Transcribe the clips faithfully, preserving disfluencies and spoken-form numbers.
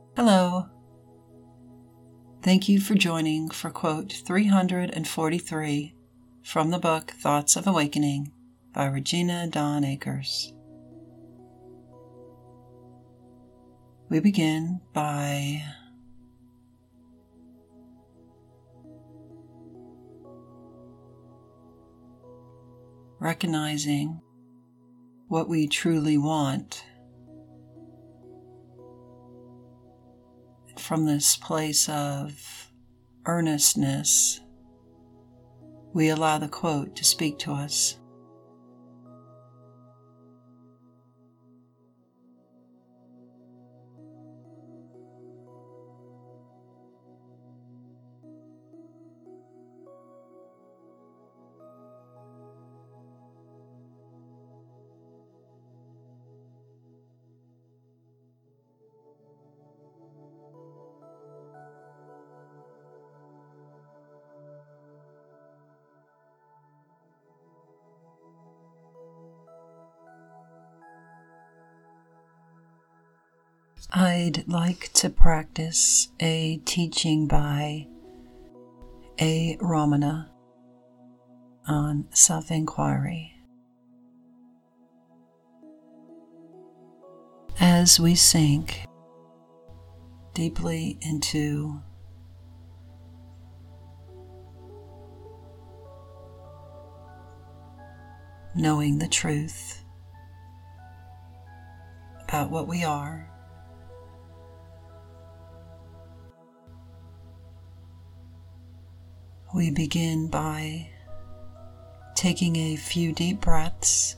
Hello. Thank you for joining for quote three hundred forty-three from the book Thoughts of Awakening by Regina Dawn Akers. We begin by recognizing what we truly want. From this place of earnestness, we allow the quote to speak to us. I'd like to practice a teaching by A. Ramana on self-inquiry. As we sink deeply into knowing the truth about what we are, we begin by taking a few deep breaths,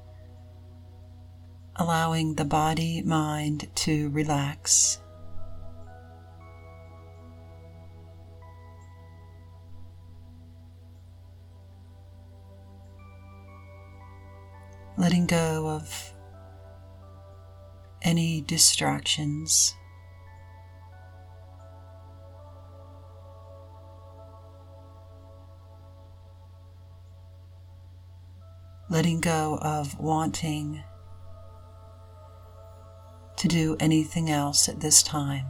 allowing the body, mind to relax. Letting go of any distractions. Letting go of wanting to do anything else at this time.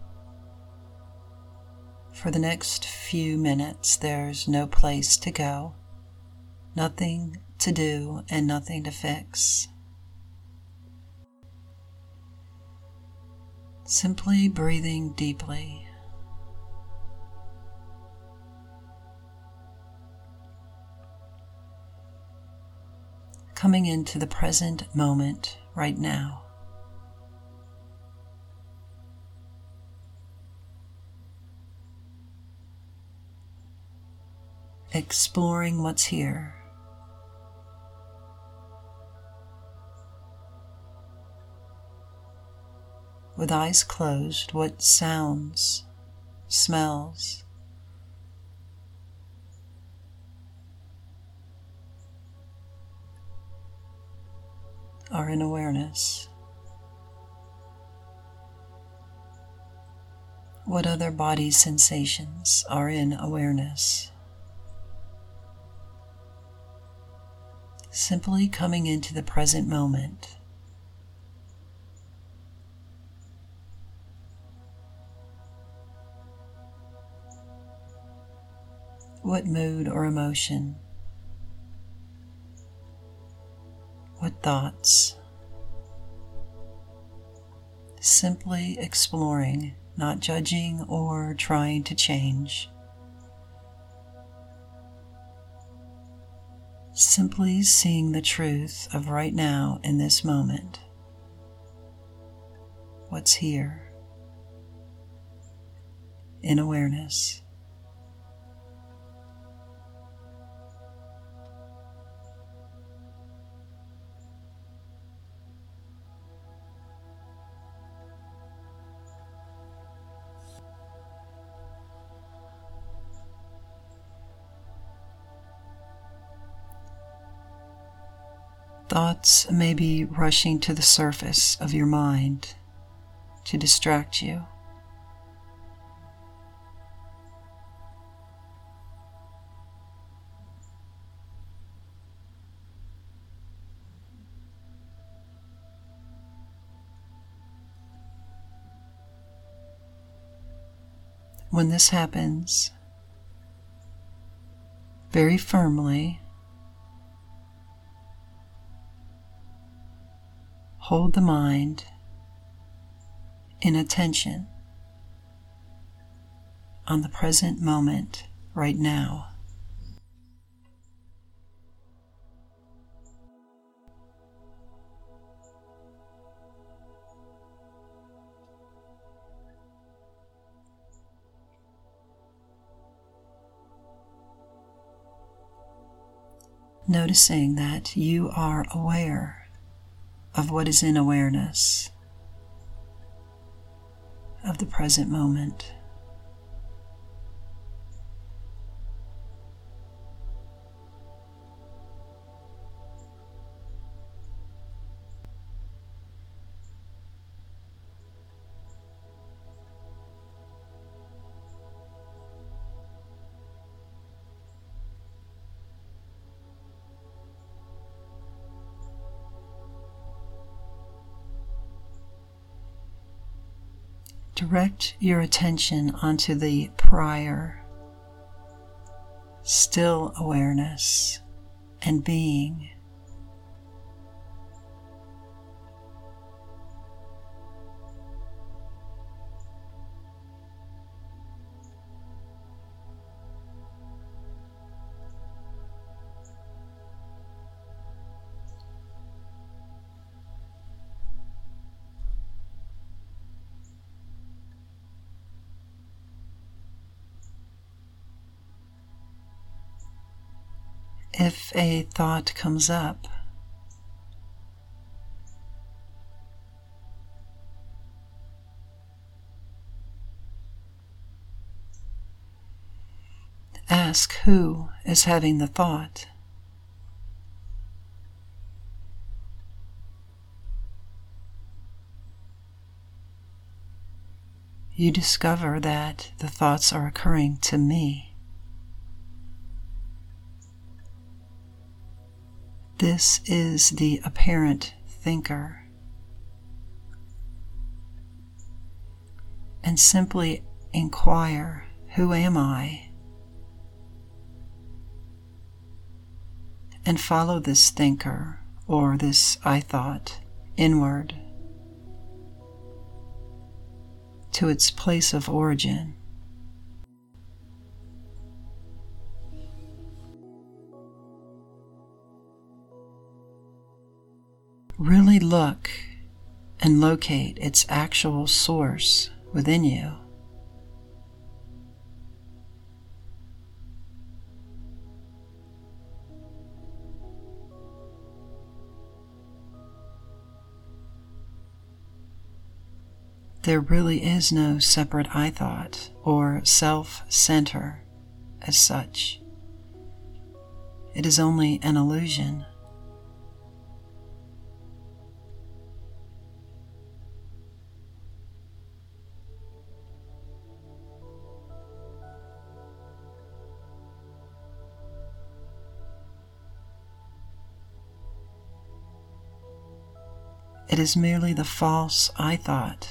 For the next few minutes, there's no place to go, nothing to do, and nothing to fix. Simply breathing deeply. Coming into the present moment right now. Exploring what's here. With eyes closed, what sounds, smells, are in awareness? What other body sensations are in awareness? Simply coming into the present moment. What mood or emotion? What thoughts? Simply exploring, not judging or trying to change. Simply seeing the truth of right now in this moment. What's here in awareness. Thoughts may be rushing to the surface of your mind to distract you. When this happens, very firmly hold the mind in attention on the present moment right now. Noticing that you are aware of what is in awareness of the present moment. Direct your attention onto the prior, still awareness and being. If a thought comes up, ask who is having the thought. You discover that the thoughts are occurring to me. This is the apparent thinker. And simply inquire, who am I? And follow this thinker or this I thought inward to its place of origin. Really look and locate its actual source within you. There really is no separate I thought or self-center as such. It is only an illusion. It is merely the false I thought.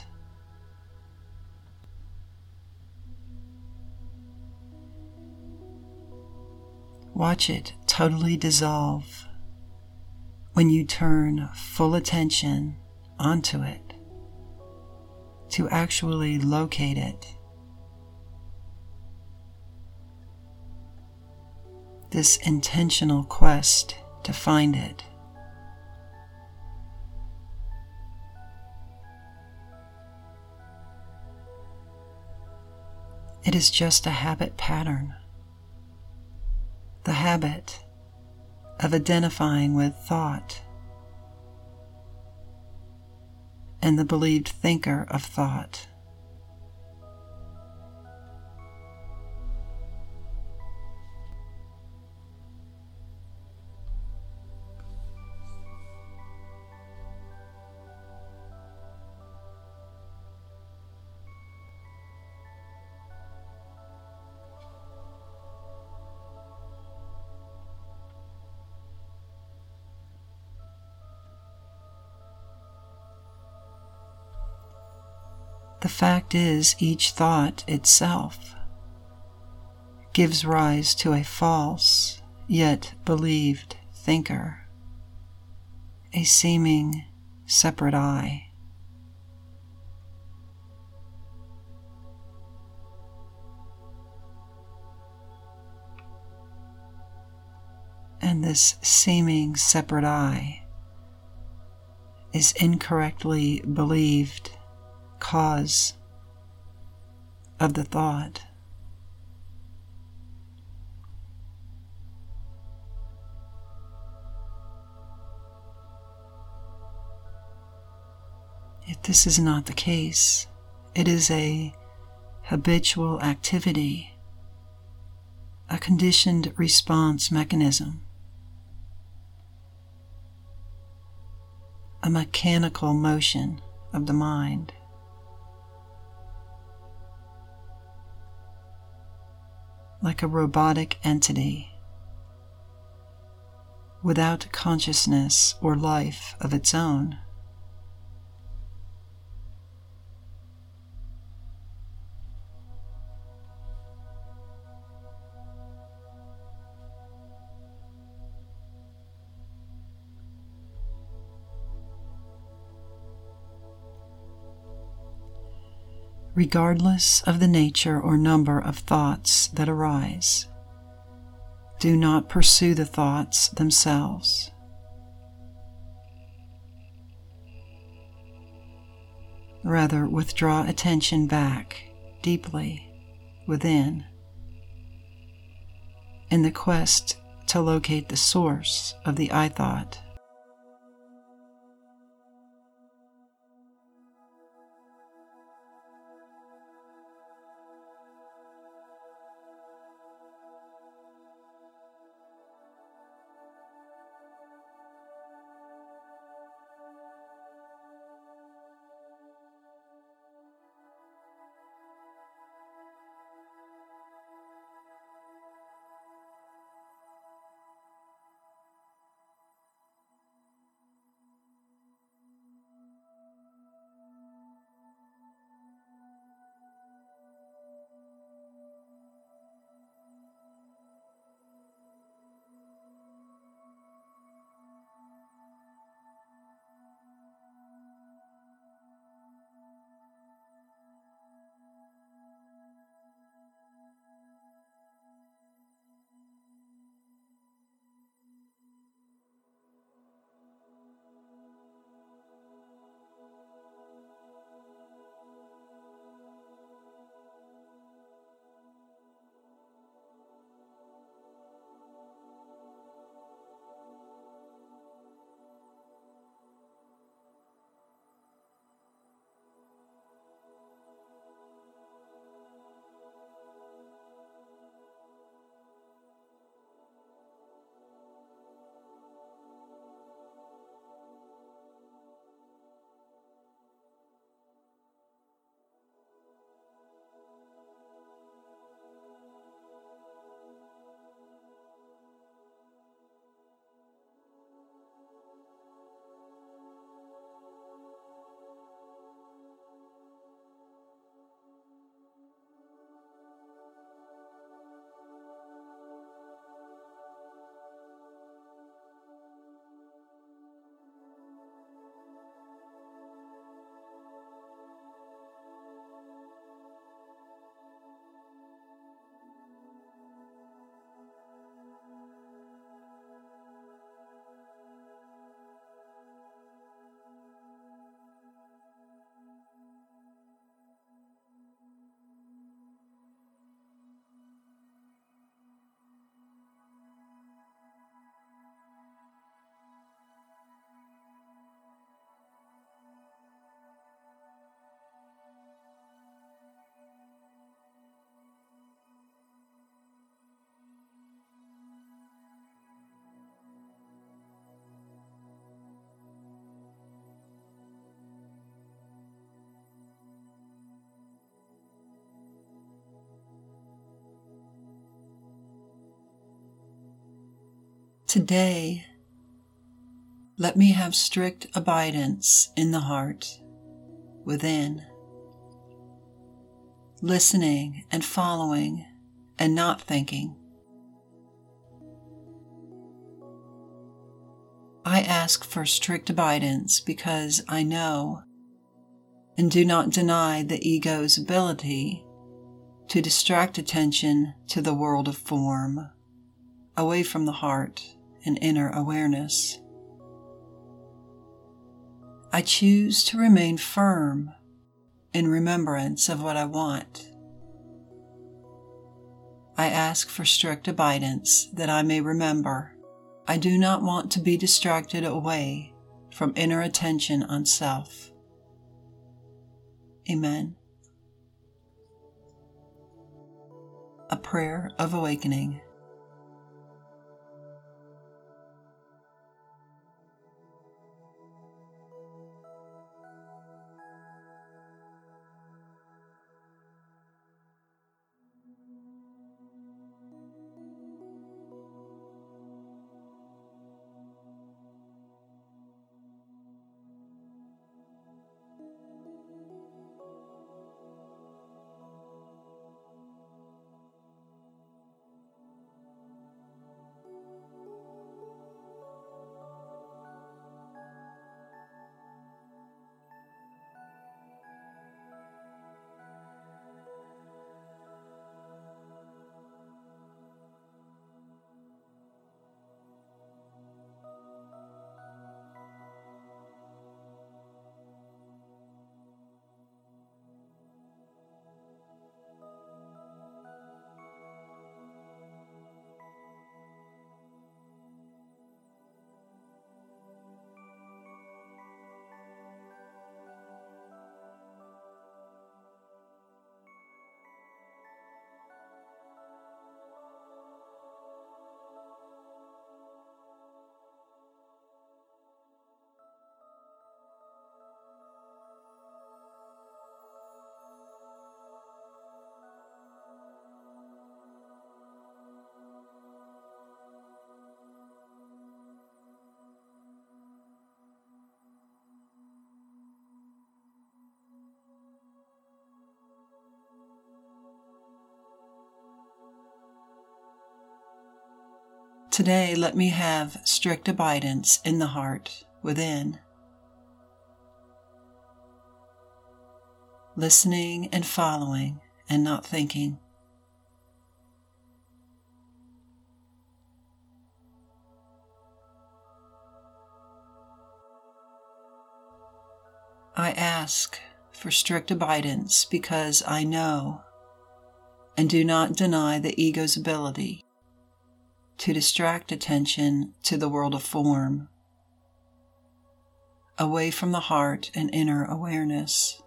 Watch it totally dissolve when you turn full attention onto it to actually locate it. This intentional quest to find it. It is just a habit pattern. The habit of identifying with thought and the believed thinker of thought. The fact is, each thought itself gives rise to a false, yet believed thinker, a seeming separate I. And this seeming separate I is incorrectly believed cause of the thought. If this is not the case, it is a habitual activity, a conditioned response mechanism, a mechanical motion of the mind. Like a robotic entity without consciousness or life of its own. Regardless of the nature or number of thoughts that arise, do not pursue the thoughts themselves. Rather, withdraw attention back deeply within in the quest to locate the source of the I thought. Today, let me have strict abidance in the heart, within, listening and following and not thinking. I ask for strict abidance because I know and do not deny the ego's ability to distract attention to the world of form, away from the heart and inner awareness. I choose to remain firm in remembrance of what I want. I ask for strict abidance that I may remember I do not want to be distracted away from inner attention on self. Amen. A prayer of awakening. Today, let me have strict abidance in the heart within, listening and following and not thinking. I ask for strict abidance because I know and do not deny the ego's ability to distract attention to the world of form, away from the heart and inner awareness.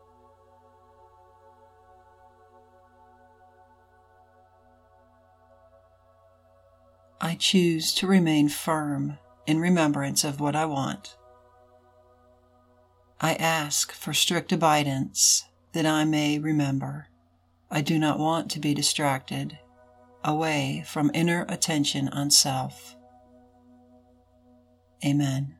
I choose to remain firm in remembrance of what I want. I ask for strict abidance that I may remember I do not want to be distracted away from inner attention on self. Amen.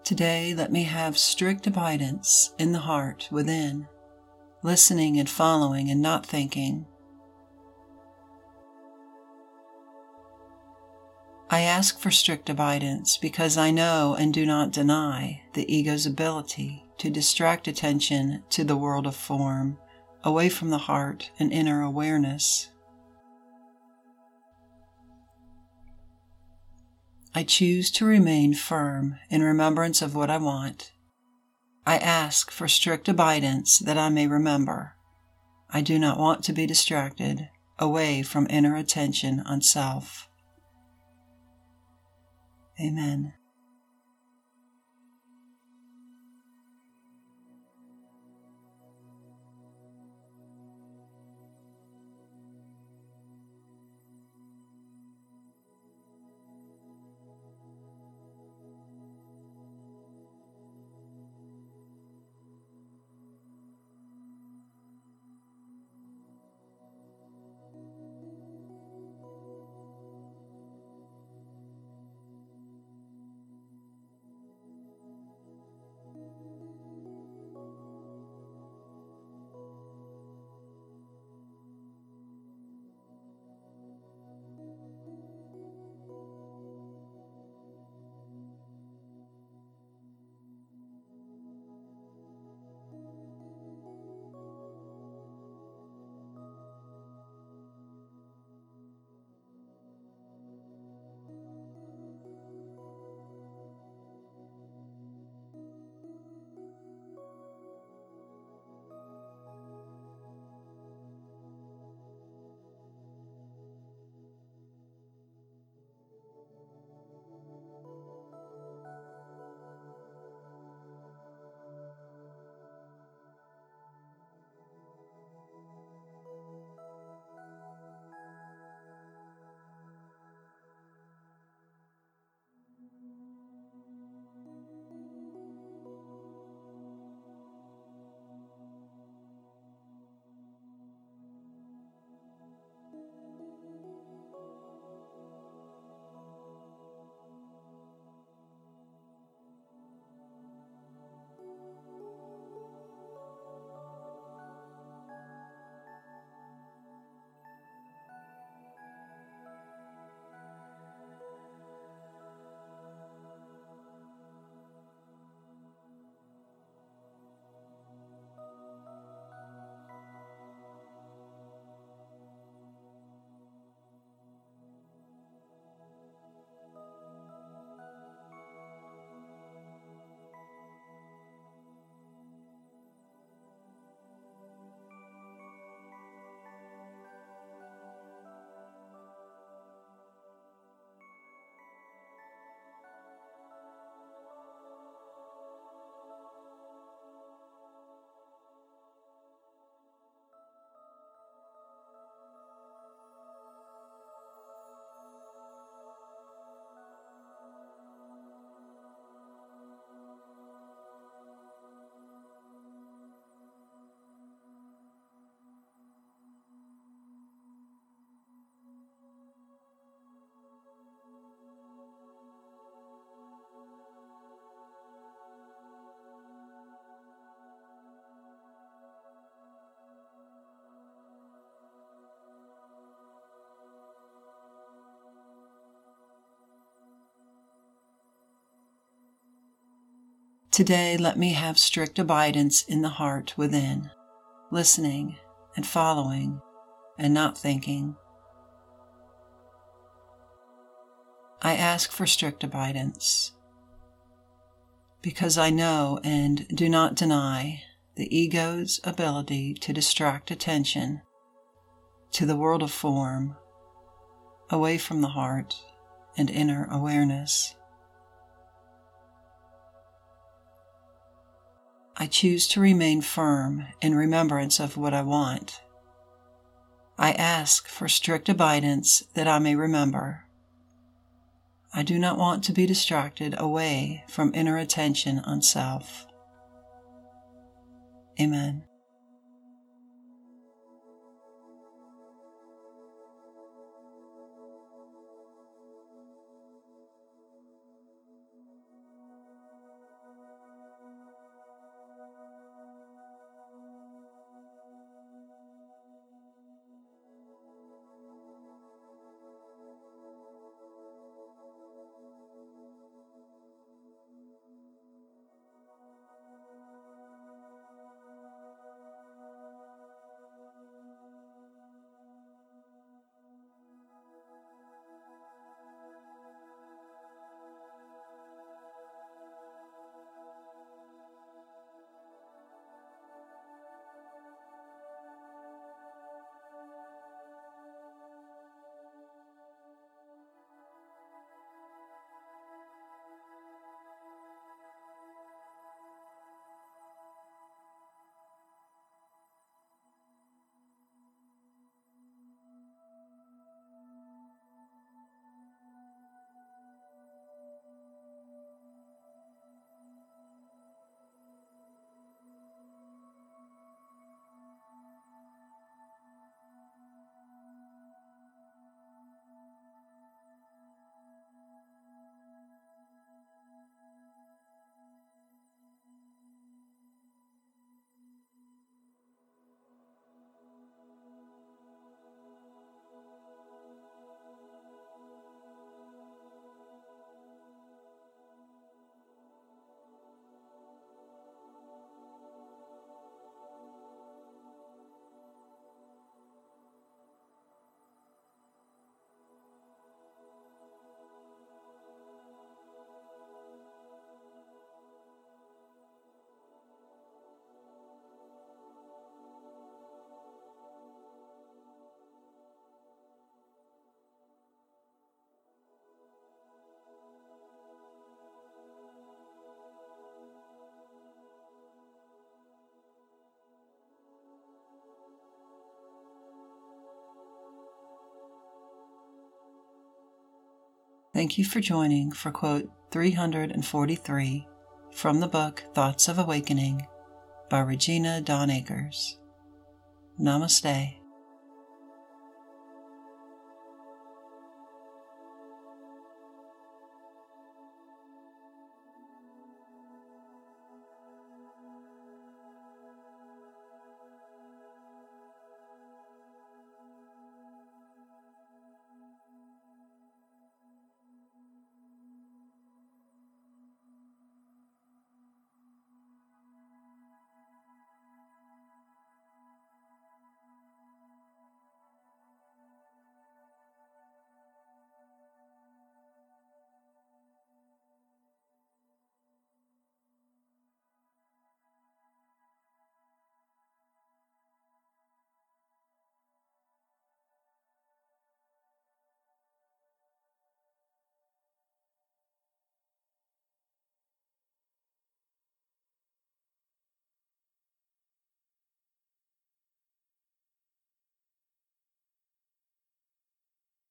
Today, let me have strict abidance in the heart within, listening and following and not thinking. I ask for strict abidance because I know and do not deny the ego's ability to distract attention to the world of form, away from the heart and inner awareness. I choose to remain firm in remembrance of what I want. I ask for strict abidance that I may remember. I do not want to be distracted away from inner attention on self. Amen. Today, let me have strict abidance in the heart within, listening and following and not thinking. I ask for strict abidance because I know and do not deny the ego's ability to distract attention to the world of form, away from the heart and inner awareness. I choose to remain firm in remembrance of what I want. I ask for strict abidance that I may remember. I do not want to be distracted away from inner attention on self. Amen. Thank you for joining for quote three hundred forty-three from the book Thoughts of Awakening by Regina Dawn Akers. Namaste.